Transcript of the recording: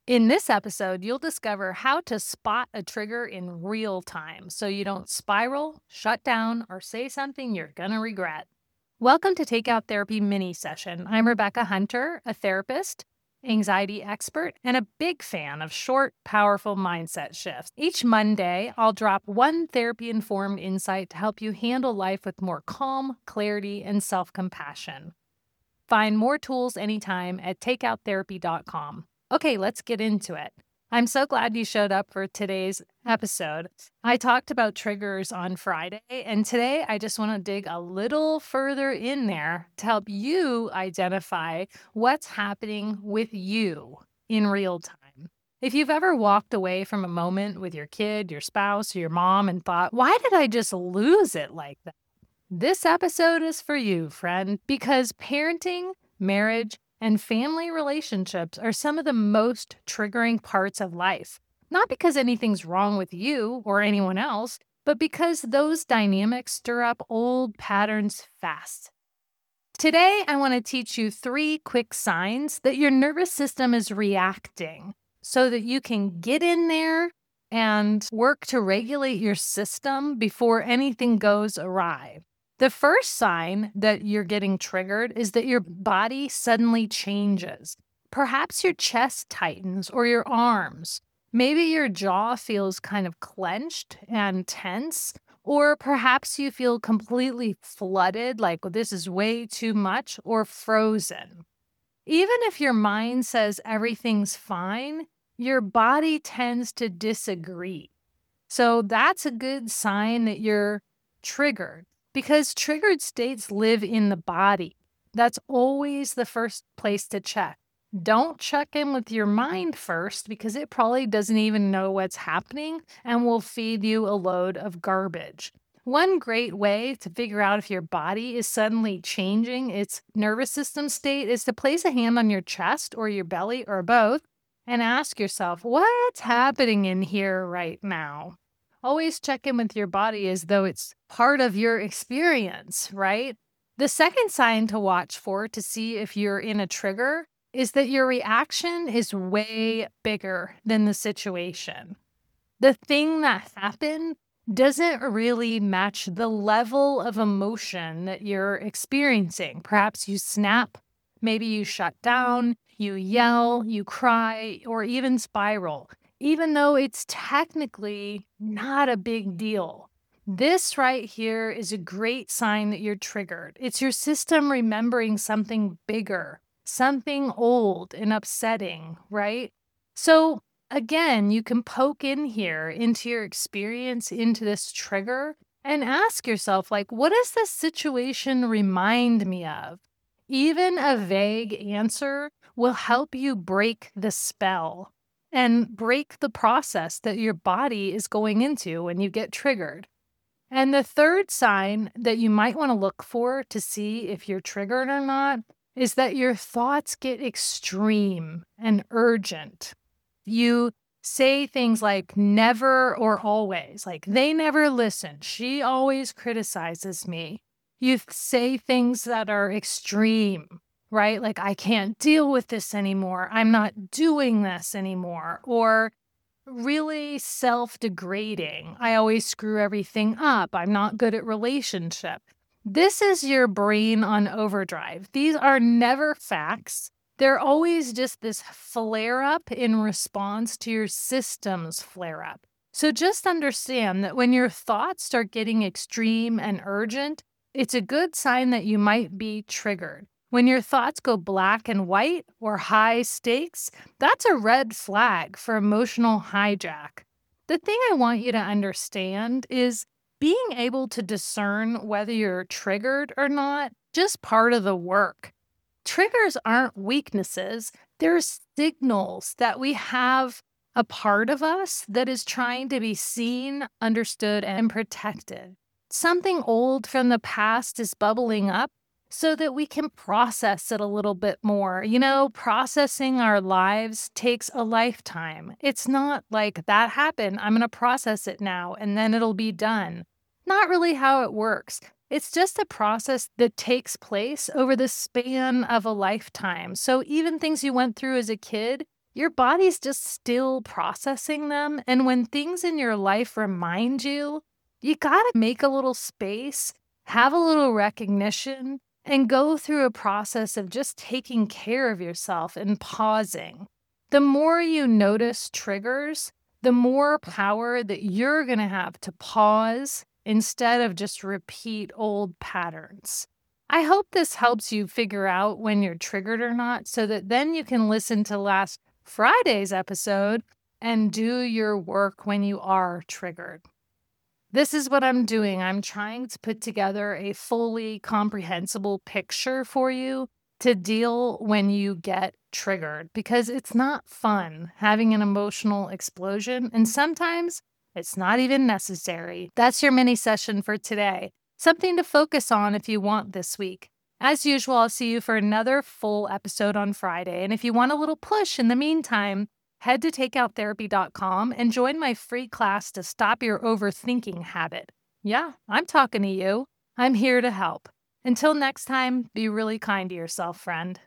In this episode, you'll discover how to spot a trigger in real time so you don't spiral, shut down, or say something you're going to regret. Welcome to Takeout Therapy Mini Session. I'm Rebecca Hunter, a therapist, anxiety expert, and a big fan of short, powerful mindset shifts. Each Monday, I'll drop one therapy informed insight to help you handle life with more calm, clarity, and self compassion. Find more tools anytime at takeouttherapy.com. Okay, let's get into it. I'm so glad you showed up for today's episode. I talked about triggers on Friday, and today I just want to dig a little further in there to help you identify what's happening with you in real time. If you've ever walked away from a moment with your kid, your spouse, or your mom and thought, why did I just lose it like that? This episode is for you, friend, because parenting, marriage, and family relationships are some of the most triggering parts of life. Not because anything's wrong with you or anyone else, but because those dynamics stir up old patterns fast. Today, I want to teach you 3 quick signs that your nervous system is reacting so that you can get in there and work to regulate your system before anything goes awry. The first sign that you're getting triggered is that your body suddenly changes. Perhaps your chest tightens or your arms. Maybe your jaw feels kind of clenched and tense, or perhaps you feel completely flooded, like this is way too much, or frozen. Even if your mind says everything's fine, your body tends to disagree. So that's a good sign that you're triggered because triggered states live in the body. That's always the first place to check. Don't check in with your mind first because it probably doesn't even know what's happening and will feed you a load of garbage. One great way to figure out if your body is suddenly changing its nervous system state is to place a hand on your chest or your belly or both and ask yourself, what's happening in here right now? Always check in with your body as though it's part of your experience, right? The second sign to watch for to see if you're in a trigger is that your reaction is way bigger than the situation. The thing that happened doesn't really match the level of emotion that you're experiencing. Perhaps you snap, maybe you shut down, you yell, you cry, or even spiral, even though it's technically not a big deal. This right here is a great sign that you're triggered. It's your system remembering something bigger, something old and upsetting, right? So, again, you can poke in here into your experience, into this trigger, and ask yourself, like, what does this situation remind me of? Even a vague answer will help you break the spell and break the process that your body is going into when you get triggered. And the third sign that you might want to look for to see if you're triggered or not is that your thoughts get extreme and urgent. You say things like never or always, like they never listen. She always criticizes me. You say things that are extreme, right? Like, I can't deal with this anymore. I'm not doing this anymore. Or really self-degrading. I always screw everything up. I'm not good at relationship. This is your brain on overdrive. These are never facts. They're always just this flare up in response to your system's flare up. So just understand that when your thoughts start getting extreme and urgent, it's a good sign that you might be triggered. When your thoughts go black and white or high stakes, that's a red flag for emotional hijack. The thing I want you to understand is being able to discern whether you're triggered or not, just part of the work. Triggers aren't weaknesses, they're signals that we have a part of us that is trying to be seen, understood, and protected. Something old from the past is bubbling up so that we can process it a little bit more. You know, processing our lives takes a lifetime. It's not like that happened, I'm going to process it now, and then it'll be done. Not really how it works. It's just a process that takes place over the span of a lifetime. So even things you went through as a kid, Your body's just still processing them. And when things in your life remind you, you got to make a little space, have a little recognition, and go through a process of just taking care of yourself and pausing. The more you notice triggers, the more power that you're going to have to pause instead of just repeat old patterns. I hope this helps you figure out when you're triggered or not so that then you can listen to last Friday's episode and do your work when you are triggered. This is what I'm doing. I'm trying to put together a fully comprehensible picture for you to deal when you get triggered because it's not fun having an emotional explosion, and sometimes it's not even necessary. That's your mini session for today. Something to focus on if you want this week. As usual, I'll see you for another full episode on Friday. And if you want a little push in the meantime, head to takeouttherapy.com and join my free class to stop your overthinking habit. Yeah, I'm talking to you. I'm here to help. Until next time, be really kind to yourself, friend.